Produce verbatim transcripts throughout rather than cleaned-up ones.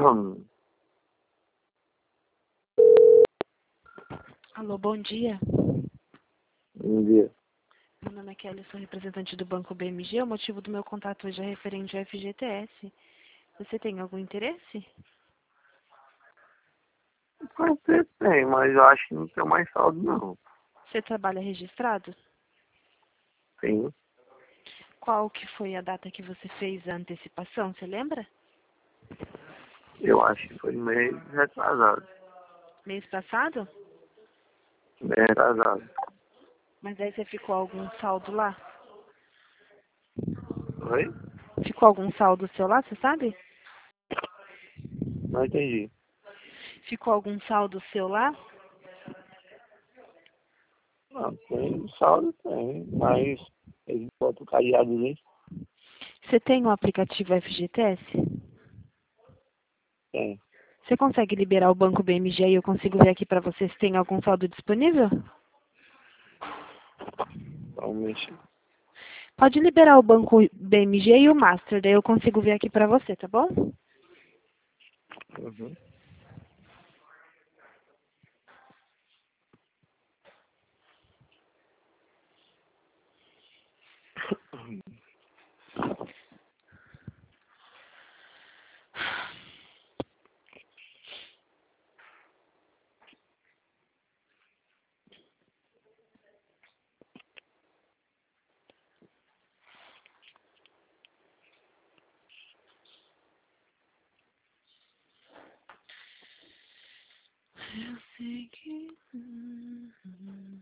Alô, bom dia. Bom dia. Meu nome é Kelly, sou representante do Banco B M G. O motivo do meu contato hoje é referente ao F G T S. Você tem algum interesse? Com certeza tem, mas eu acho que não tem mais saldo não. Você trabalha registrado? Sim. Qual que foi a data que você fez a antecipação? Você lembra? Eu acho que foi mês retrasado. Mês passado? Bem retrasado. Mas aí você ficou algum saldo lá? Oi? Ficou algum saldo seu lá, você sabe? Não entendi. Ficou algum saldo seu lá? Não, tem saldo, tem, mas eles botam o cadeado ali. Você tem o aplicativo F G T S? Tem. Você consegue liberar o Banco B M G e eu consigo ver aqui pra você se tem algum saldo disponível? Realmente. Pode liberar o Banco B M G e o Master, daí eu consigo ver aqui pra você, tá bom? Uhum. Eu sei que... hum, hum.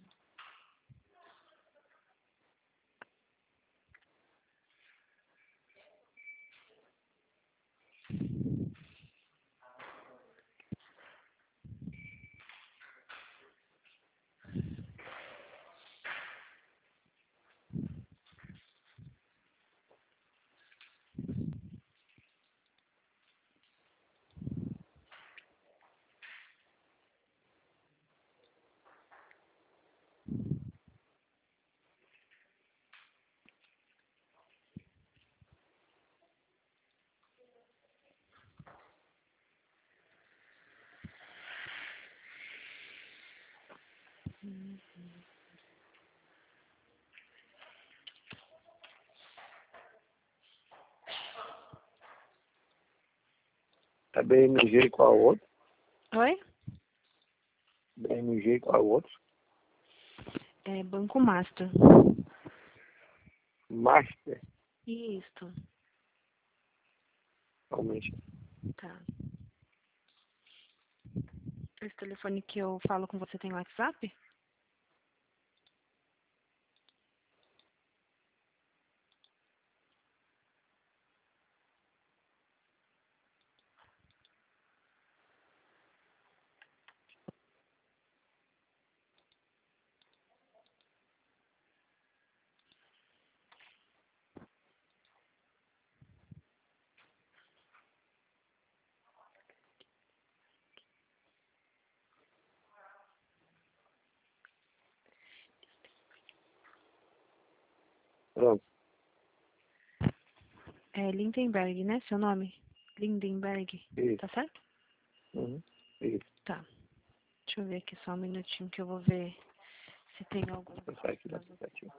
É B M G e qual outro? Oi? B M G e qual outro? É Banco Master. Master. Isso, Realmente. tá. Esse telefone que eu falo com você tem WhatsApp? Pronto. É Lindenberg, né? Seu nome? Lindenberg. Isso. Tá certo? Uhum. Isso. Tá. Deixa eu ver aqui só um minutinho que eu vou ver se tem algum Vou sair saldo aqui do pra você. aplicativo.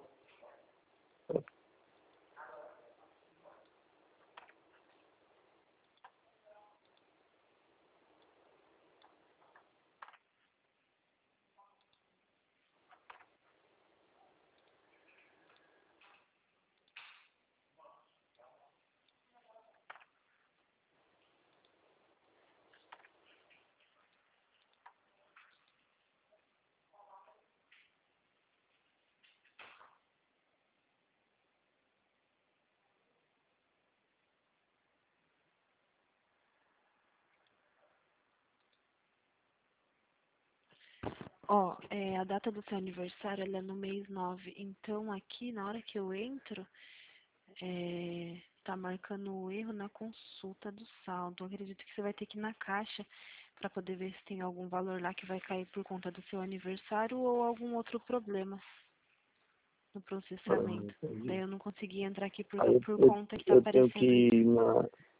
Ó, é, a data do seu aniversário ela é no mês nove. Então aqui, na hora que eu entro, é, tá marcando o erro na consulta do saldo. Eu acredito que você vai ter que ir na caixa para poder ver se tem algum valor lá que vai cair por conta do seu aniversário ou algum outro problema no Ah, processamento. Daí entendi. eu não consegui entrar aqui por, Aí eu, por eu, conta que tá eu tenho que aparecendo ir isso. na,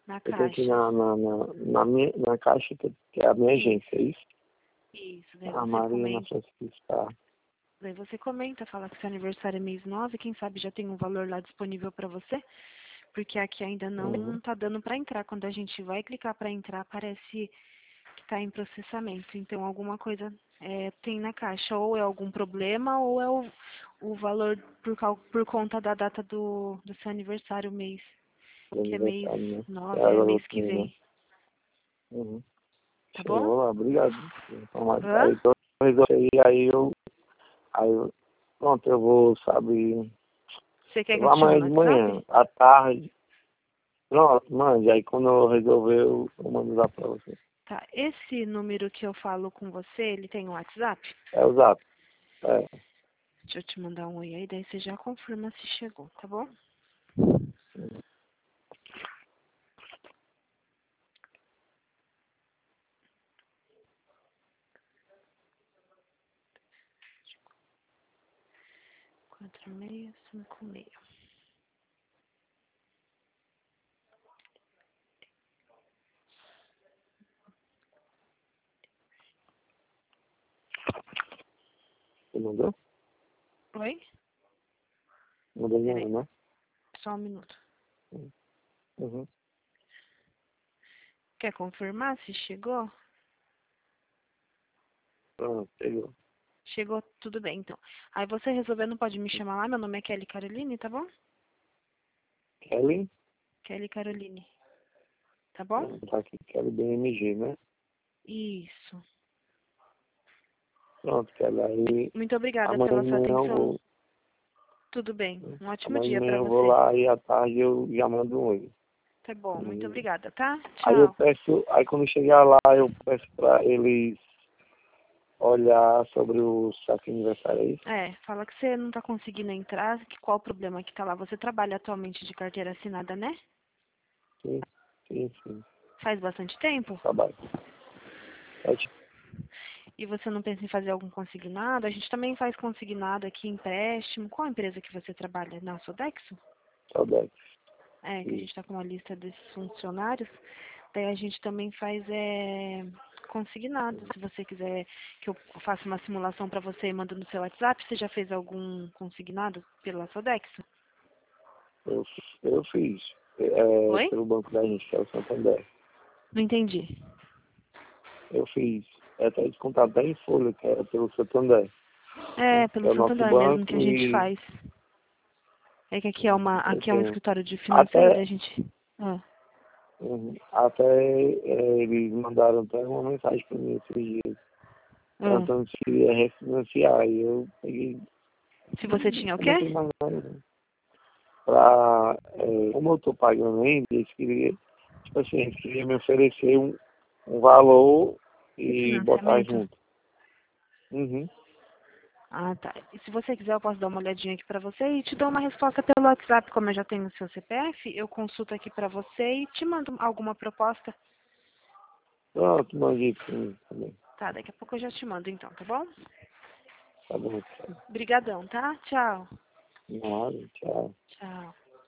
Na Eu tenho que ir caixa. na, na, na, na, minha, na caixa, que que é a minha Isso. agência, é isso? Isso, daí A você Maria na comenta. Francisca. Daí você comenta, fala que seu aniversário é mês nove, quem sabe já tem um valor lá disponível para você, porque aqui ainda não Uhum. tá dando para entrar. Quando a gente vai clicar para entrar, aparece que está em processamento. Então alguma coisa é, tem na caixa, ou é algum problema, ou é o, o valor por, cal- por conta da data do, do seu aniversário, mês, Do que é mês aniversário, né? É nove, é agora mês outro que mês, né? vem. Uhum. Tá Show, bom? vou lá, obrigado. Informado. Hã? Aí, então, eu resolvi, aí eu, aí eu, pronto, eu vou, sabe, Você quer eu que eu vou te chame amanhã no de manhã, WhatsApp? à tarde, pronto, mande, aí quando eu resolver, eu, eu mando lá pra você. Tá, esse número que eu falo com você, ele tem um WhatsApp? É o zap, é, Deixa eu te mandar um oi aí, daí você já confirma se chegou, tá bom? quatro seis cinco seis. você mandou? Oi? Mandou Peraí, não, né? só um minuto. Uhum. Quer confirmar se chegou? Pronto, pegou. Chegou, tudo bem, então. Aí você resolvendo, pode me chamar lá, meu nome é Kelly Caroline, tá bom? Kelly, Kelly Caroline, tá bom? ah, tá aqui, Kelly B M G, né? Isso. Pronto, Kelly, aí Muito obrigada amanhã pela de sua manhã eu atenção. vou, Tudo bem. Um ótimo amanhã de dia manhã pra eu vou você. lá e à tarde eu já mando um oi. Tá bom, muito E obrigada, tá? aí eu Tchau. peço, aí quando chegar lá eu peço pra eles olhar sobre o saque aniversário aí. É, fala que você não tá conseguindo entrar, que qual o problema que tá lá. Você trabalha atualmente de carteira assinada, né? Sim, sim, sim. Faz bastante tempo? Trabalho. Sete E você não pensa em fazer algum consignado? A gente também faz consignado aqui, empréstimo. Qual empresa que você trabalha? Na Sodexo? saudades. É, que a gente Isso. está com uma lista desses funcionários. Daí a gente também faz é, consignado. Se você quiser que eu faça uma simulação para você e mando no seu WhatsApp, você já fez algum consignado pela Sodexo? Eu, eu fiz é, Oi? pelo banco da gente, que é o Santander. Não entendi. Eu fiz. É até descontado até em folha, que é pelo Santander, É, né? Que pelo é o nosso Santander mesmo que a banco gente e faz. É que aqui é uma, eu aqui é um tenho. escritório de financeiro, daí a Até, gente. Ah, uhum, até é, eles mandaram até uma mensagem para mim esses dias, ah. perguntando se ia refinanciar. E eu peguei, Se você não tinha o quê? comentei mais nada, né? Pra, é, como eu tô pagando ainda, eles queriam, tipo assim, eles queriam me oferecer um, um valor De e botar financiamento? junto. Uhum, Ah, tá. E se você quiser, eu posso dar uma olhadinha aqui pra você e te dou uma resposta pelo WhatsApp, como eu já tenho o seu C P F, eu consulto aqui pra você e te mando alguma proposta. pronto, mandei pra mim também. Tá, daqui a pouco eu já te mando então, tá bom? Tá bom, tchau. Brigadão, tá? Tchau. Nada, tchau. Tchau.